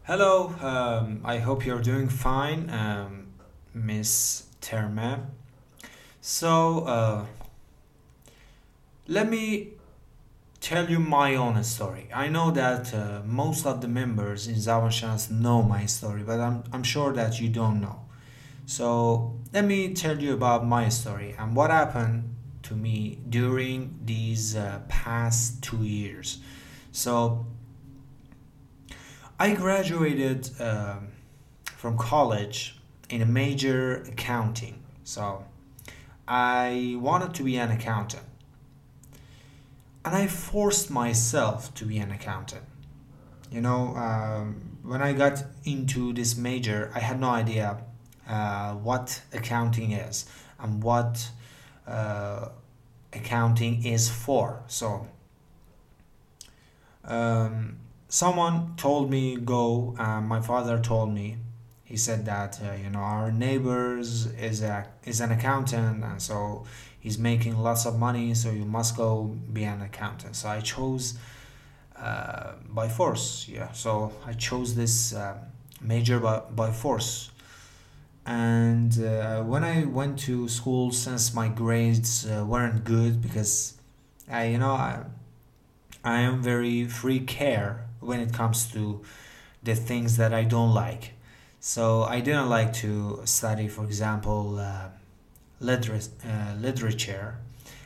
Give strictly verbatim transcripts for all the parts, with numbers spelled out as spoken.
Hello, um, I hope you're doing fine, um, Miss Terme. So, uh, let me tell you my own story. I know that uh, most of the members in Zawan Chance know my story, but I'm, I'm sure that you don't know. So, let me tell you about my story and what happened to me during these uh, past two years. So, I graduated um, from college in a major accounting. So I wanted to be an accountant, and I forced myself to be an accountant. You know, um, when I got into this major, I had no idea uh, what accounting is and what uh, accounting is for. So um, someone told me go. Uh, my father told me. He said that uh, you know our neighbors is a is an accountant, and so he's making lots of money. So you must go be an accountant. So I chose uh, by force. Yeah. So I chose this uh, major by, by force. And uh, when I went to school, since my grades uh, weren't good, because I you know I I am very free care when it comes to the things that I don't like. So I didn't like to study, for example, uh, liter- uh, literature.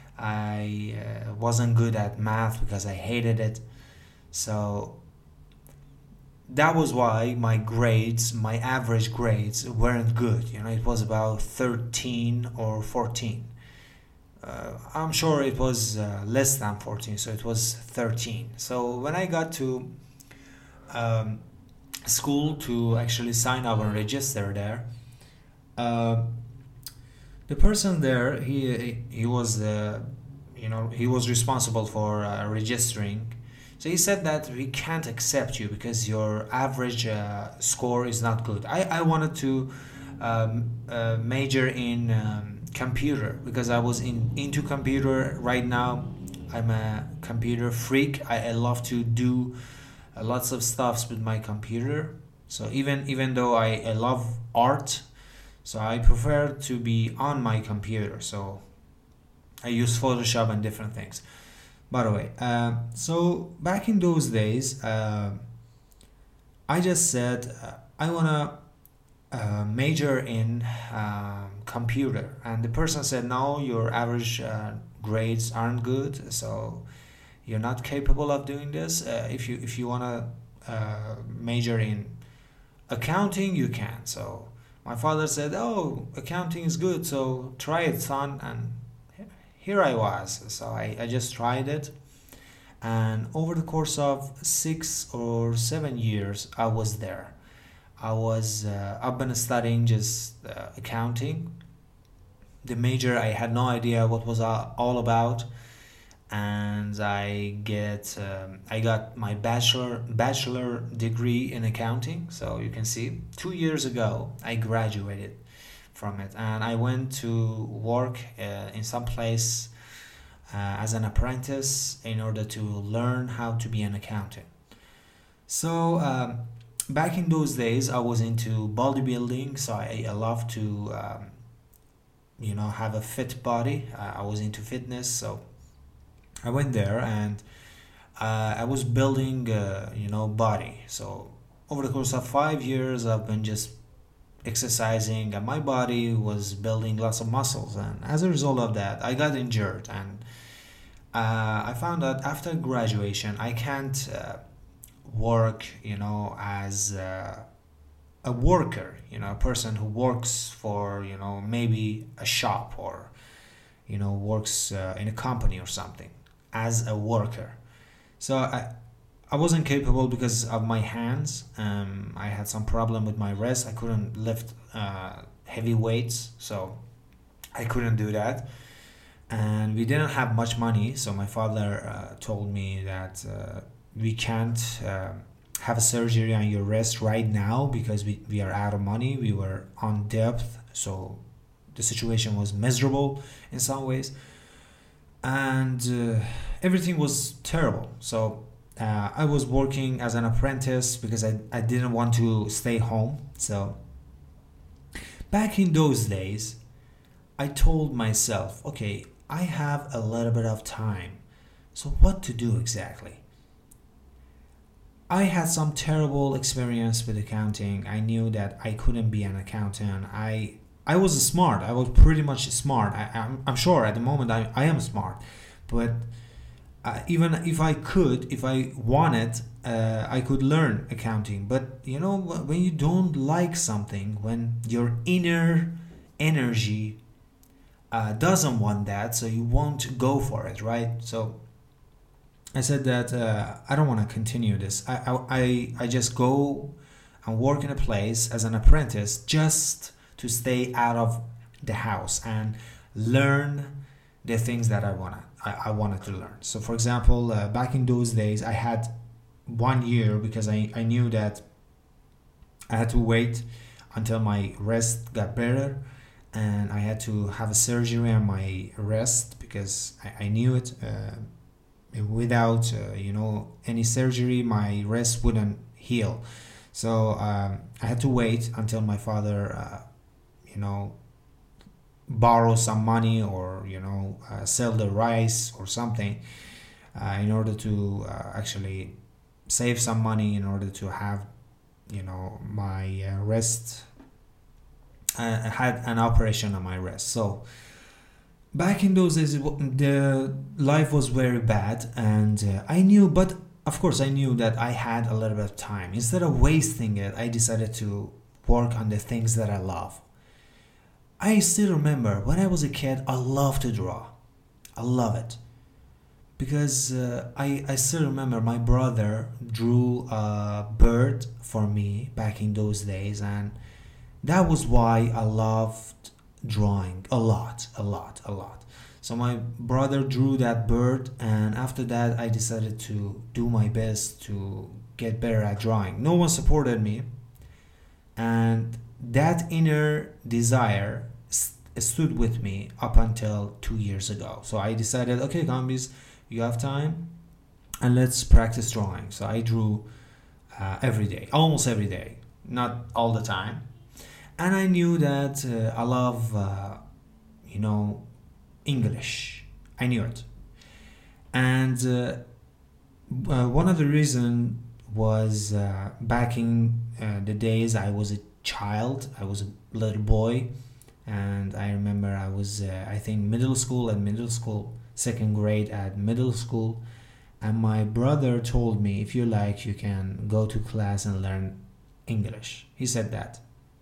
I uh, wasn't good at math because I hated it. So that was why my grades, my average grades, weren't good. You know, it was about thirteen or fourteen. Uh, I'm sure it was uh, less than fourteen, so it was thirteen. So when I got to um, school to actually sign up and register there, uh, the person there he he was uh, you know he was responsible for uh, registering. So he said that we can't accept you because your average uh, score is not good. I, I wanted to um, uh, major in um, computer because I was in into computer right now. I'm a computer freak. I, I love to do uh, lots of stuffs with my computer. So even even though I, I love art, so I prefer to be on my computer. So I use Photoshop and different things. By the way, uh, so back in those days, uh, I just said uh, I wanna uh, major in um, computer, and the person said, "No, your average uh, grades aren't good, so you're not capable of doing this. Uh, if you if you wanna uh, major in accounting, you can." So my father said, "Oh, accounting is good, so try it, son." And here I was. So I, I just tried it. And over the course of six or seven years, I was there. I was, uh, I've been studying just uh, accounting. The major, I had no idea what was all about. And I get, um, I got my bachelor bachelor degree in accounting. So you can see, two years ago, I graduated from it, and I went to work uh, in some place uh, as an apprentice in order to learn how to be an accountant. So um, back in those days, I was into bodybuilding, so I, I love to um, you know have a fit body. Uh, I was into fitness, so I went there and uh, I was building uh, you know body. So over the course of five years, I've been just exercising and my body was building lots of muscles, and as a result of that I got injured, and uh, I found that after graduation I can't uh, work you know as uh, a worker, you know a person who works for you know maybe a shop, or you know works uh, in a company or something as a worker. So I I wasn't capable because of my hands. Um, I had some problem with my wrist. I couldn't lift uh, heavy weights, so I couldn't do that. And we didn't have much money, so my father uh, told me that uh, we can't uh, have a surgery on your wrist right now because we, we are out of money. We were on debt, so the situation was miserable in some ways, and uh, everything was terrible. So Uh, I was working as an apprentice because I, I didn't want to stay home. So back in those days, I told myself, okay, I have a little bit of time. So what to do exactly? I had some terrible experience with accounting. I knew that I couldn't be an accountant. I I was smart. I was pretty much smart. I, I'm, I'm sure at the moment I, I am smart. But uh, even if I could, if I wanted, uh, I could learn accounting. But you know, when you don't like something, when your inner energy uh, doesn't want that, so you won't go for it, right? So I said that uh, I don't want to continue this. I, I I I just go and work in a place as an apprentice just to stay out of the house and learn the things that I wanna I, I wanted to learn. So for example, uh, back in those days, I had one year because I, I knew that I had to wait until my wrist got better, and I had to have a surgery on my wrist because I, I knew it. Uh, without uh, you know any surgery, my wrist wouldn't heal. So um, I had to wait until my father uh, you know borrow some money, or you know uh, sell the rice or something, uh, in order to uh, actually save some money in order to have you know my uh, wrist. uh, I had an operation on my wrist. So back in those days, the life was very bad, and uh, I knew, but of course I knew that I had a little bit of time. Instead of wasting it, I decided to work on the things that I love. I still remember when I was a kid, I loved to draw. I love it. Because uh, I, I still remember my brother drew a bird for me back in those days, and that was why I loved drawing a lot, a lot, a lot. So my brother drew that bird, and after that I decided to do my best to get better at drawing. No one supported me, and that inner desire st- stood with me up until two years ago. So I decided, okay, Gambis, you have time, and let's practice drawing. So I drew uh, every day, almost every day, not all the time. And I knew that uh, I love, uh, you know, English. I knew it. And uh, uh, one of the reasons was uh, back in uh, the days I was a child, I was a little boy, and I remember I was, uh, I think, middle school at middle school, second grade at middle school, and my brother told me, if you like, you can go to class and learn English. He said that.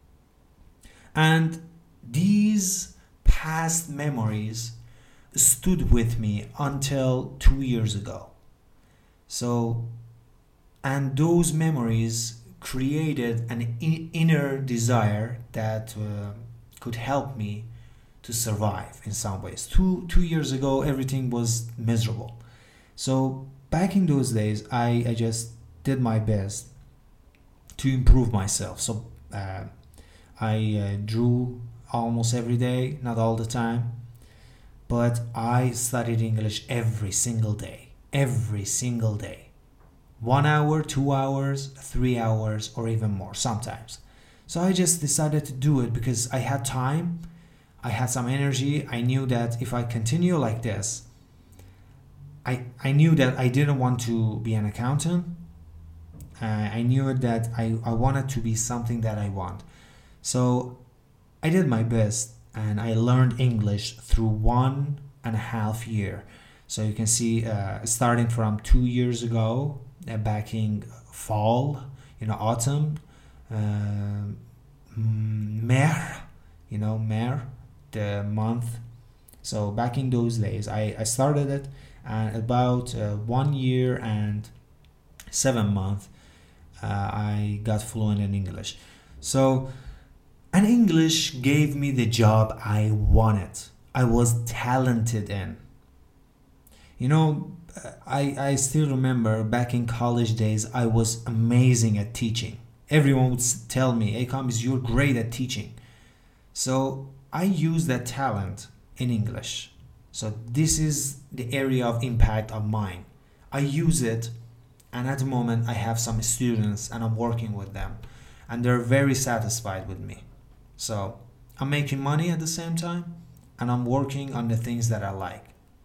And these past memories stood with me until two years ago. So, and those memories created an in- inner desire that uh, could help me to survive in some ways. Two two years ago, everything was miserable. So back in those days, I, I just did my best to improve myself. So uh, I uh, drew almost every day, not all the time, but I studied English every single day, every single day. One hour, two hours, three hours, or even more sometimes. So I just decided to do it because I had time, I had some energy. I knew that if I continue like this, I, I knew that I didn't want to be an accountant. Uh, I knew that I, I wanted to be something that I want. So I did my best, and I learned English through one and a half year. So you can see, uh, starting from two years ago, uh, back in fall, you know, autumn, uh, Mer, you know, Mer, the month. So back in those days, I, I started it, and about uh, one year and seven months, uh, I got fluent in English. So, and English gave me the job I wanted. I was talented in. You know, I, I still remember back in college days, I was amazing at teaching. Everyone would tell me, hey, Kamis, you're great at teaching. So I use that talent in English. So this is the area of impact of mine. I use it And at the moment, I have some students and I'm working with them, and they're very satisfied with me. So I'm making money at the same time, and I'm working on the things that I like.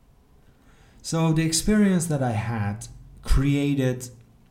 So the experience that I had created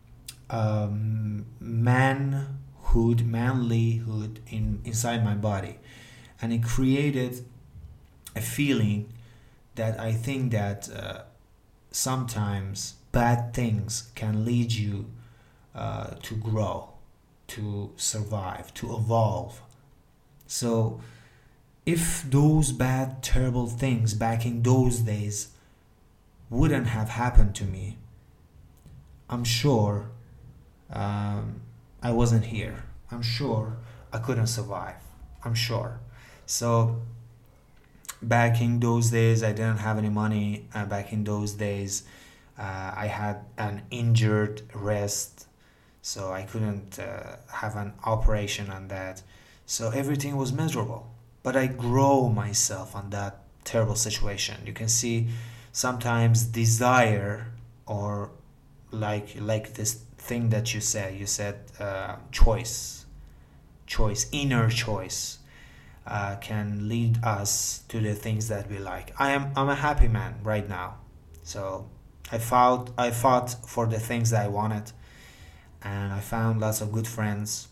um, manhood, manlyhood in inside my body, and it created a feeling that I think that uh, sometimes bad things can lead you uh, to grow, to survive, to evolve. So if those bad, terrible things back in those days wouldn't have happened to me, I'm sure um, I wasn't here. I'm sure I couldn't survive. I'm sure. So back in those days, I didn't have any money. Uh, back in those days, uh, I had an injured wrist, so I couldn't uh, have an operation on that. So everything was miserable. But I grow myself on that terrible situation. You can see sometimes desire, or like like this thing that you said. You said uh, choice, choice, inner choice. Uh, can lead us to the things that we like. I am I'm a happy man right now. So I fought I fought for the things that I wanted, and I found lots of good friends,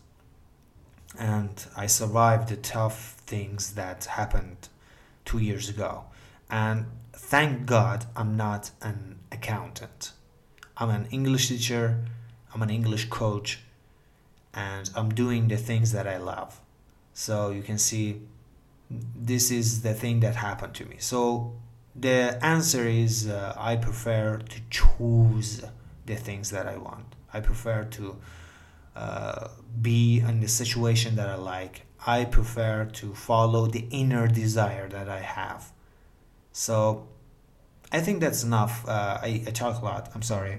and I survived the tough things that happened two years ago. And thank God I'm not an accountant. I'm an English teacher, I'm an English coach, and I'm doing the things that I love. So you can see this is the thing that happened to me. So the answer is uh, I prefer to choose the things that I want. I prefer to uh, be in the situation that I like. I prefer to follow the inner desire that I have. So I think that's enough. Uh, I, I talk a lot. I'm sorry.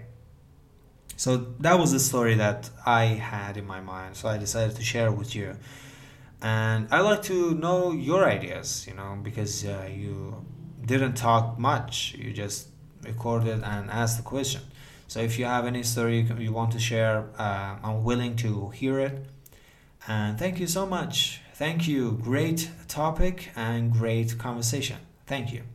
So that was the story that I had in my mind. So I decided to share with you. And I like to know your ideas, you know, because uh, you didn't talk much. You just recorded and asked the question. So if you have any story you, you want to share, uh, I'm willing to hear it. And thank you so much. Thank you. Great topic and great conversation. Thank you.